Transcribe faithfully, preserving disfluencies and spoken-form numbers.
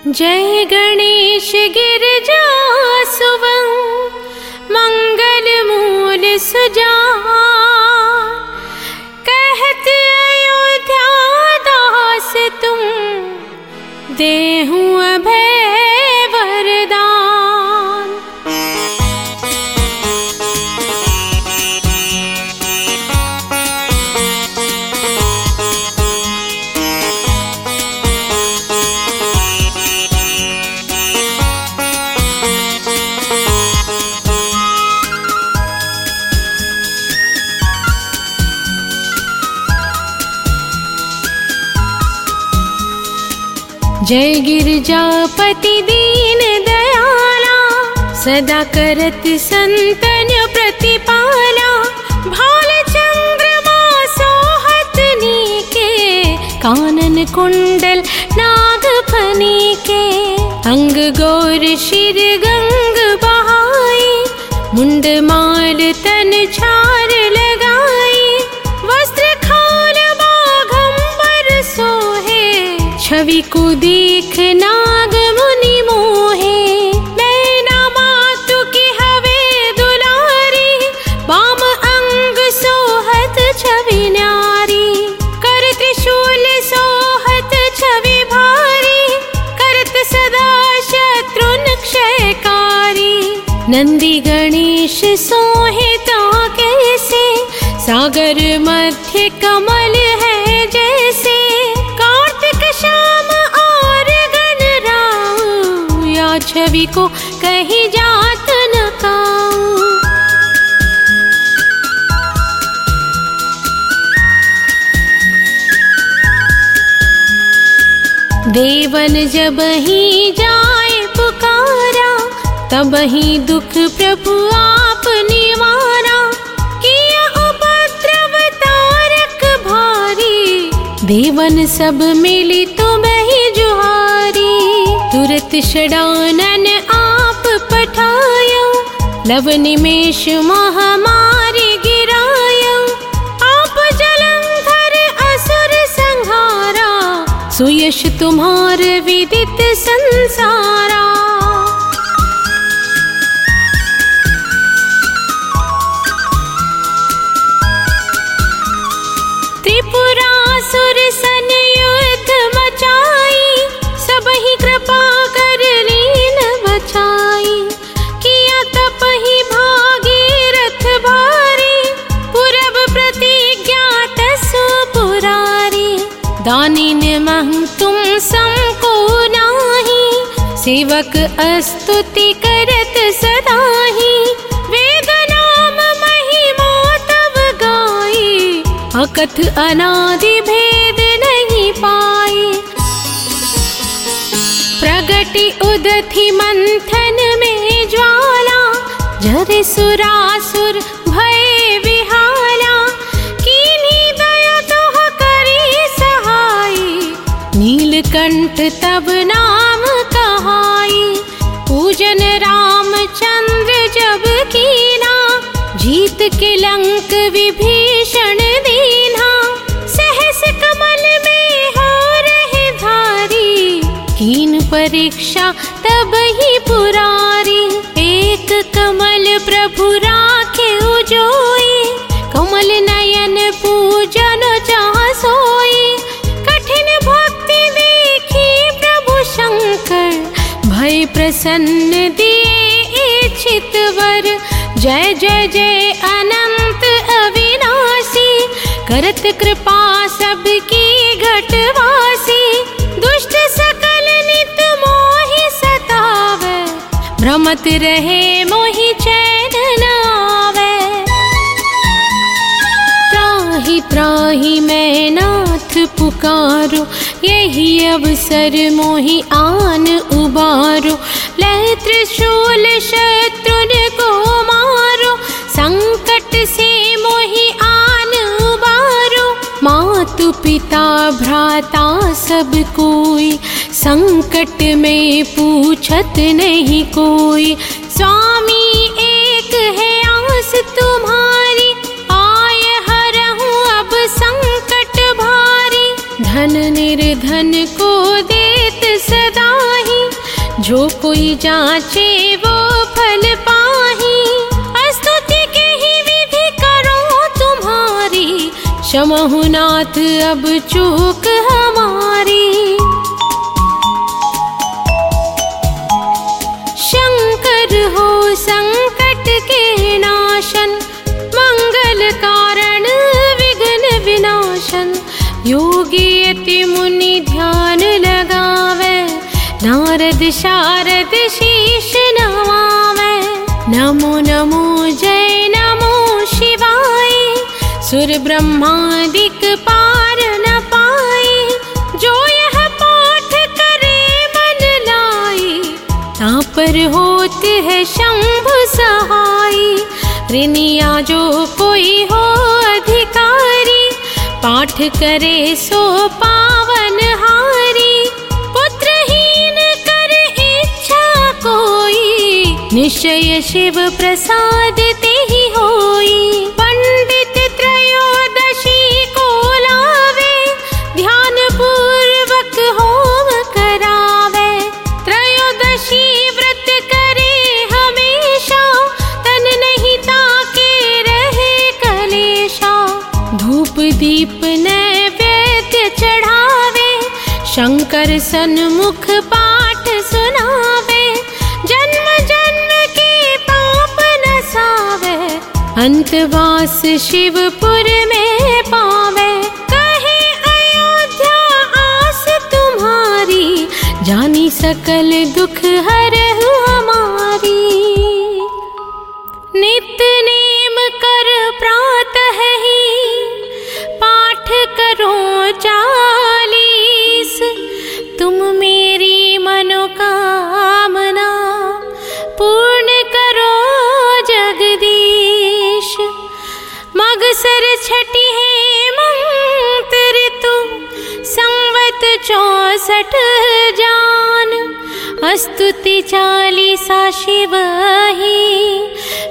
जय गणेश गिरजा सुवं मंगल मूल सुजान। कहत अयोध्या दास तुम देहु अभय वरदान। जय गिरजापति दीन दयाला, सदा करत संतन प्रतिपाला। भाल चंद्रमा सोहत नीके, कानन कुंडल नाग फनी के। अंग गौर शिर गंग बहाई, मुंड माल तन छार लगाई। वस्त्र खाल बाघंबर सोहे, छवि को देख नाग मुनि मोहे। नैना मातु की हवे दुलारी, बाम अंग सोहत छवि न्यारी। कर त्रिशूल सोहत छवि भारी, करत सदा शत्रुन क्षयकारी। नंदी गणेश सोहे कैसे, सागर मध्य कमल है जैसे। कार्तिक श्याम और गणराऊ, या छवि को कहीं जात न काऊ। देवन जब ही जाए पुकारा, तब ही दुख प्रभु आप निवारा। किया उपद्रव तारक भारी, देवन सब मिली तो बही जुहारी। तुरत षडानन आप पठायो, लव निमेष महामारी गिरायो। आप जलंधर असुर संहारा, सुयश तुम्हार विदित संसारा। त्रिपुरासुर सन युद्ध मचाई, सब ही कृपा कर लीन बचाई। किया तप ही भागीरथ भारी, पूरब प्रतिज्ञा तसु पुरारी। दानिन महं तुम समको नाही, सेवक अस्तुति करत सदाही। वेद नाम महिमा तब गाई, अकथ अनादि भेद नहीं पाई। प्रगति उदधि मंथन में ज्वाला, जरे सुरासुर भय विहाला। कीन्ही दया तोह करी सहाई, नीलकंठ तब नाम कहाई। पूजन रामचंद्र जब कीना, जीत के लंक विभीषण दीन्हा। सहस कमल में हो रहे धारी, कीन परीक्षा तब ही पुरारी। एक कमल प्रभु राखे उजोई, कमल नयन पूजन चाह सोई। कठिन भक्ति देखी प्रभु शंकर, भय प्रसन्न दिए इच्छित वर। जय जय जय अनंत अविनाशी, करत कृपा सबकी घटवासी। दुष्ट सकल नित मोहि सतावे, भ्रमत रहे मोहि चैन न आवे। त्राहि त्राहि मैं नाथ पुकारो, यही अवसर मोहि आन उबारो। लय त्रिशूल शत्रुन को मारो, संकट से मोहि आन उबारो। मातु पिता भ्राता सब कोई, संकट में पूछत नहीं कोई। स्वामी एक है आस तुम्हारी, आय हरहूँ अब संकट भारी। धन निर्धन को देत चित सदा ही, जो कोई जाचे वो फल पाही। स्तुति के ही विधि करो तुम्हारी, क्षमहु नाथ अब चूक हमारी। शंकर हो संकट के नाशन, मंगल कारण विघ्न विनाशन। योगी अति मुनि ध्यान लगावे, नारद शारद शीश नवावे। नमो नमो जय नमो शिवाय, सुर ब्रह्मादिक पार न पाए। जो यह पाठ करे मन लाई, तापर होत है शंभु सहाय। ऋनिया जो कोई हो अधिकारी, पाठ करे सो पावन हारी। पुत्रहीन कर इच्छा कोई, निश्चय शिव प्रसाद ते ही होई। पंडित त्रयोदशी को लावे, ध्यान पूर्वक होम करावे। त्रयोदशी व्रत करे हमेशा, तन नहीं ताके रहे कलेशा। धूप दीप नैवेद्य चढ़ावे, शंकर सन्मुख पाठ सुनावे। जन्म जन्म के पाप नसावे, अंतवास शिवपुर में पावे। कहे अयोध्या आस तुम्हारी, जानी सकल दुख हरहु हमारी। नित्य नेम कर प्रातः ही, पाठ करो चालीस। तुम मेरी मनोकामना, पूर्ण करो जगदीश। मगसर छठी हेमंत ऋतु, संवत चौसठ जान। स्तुति चालीसा शिव ही,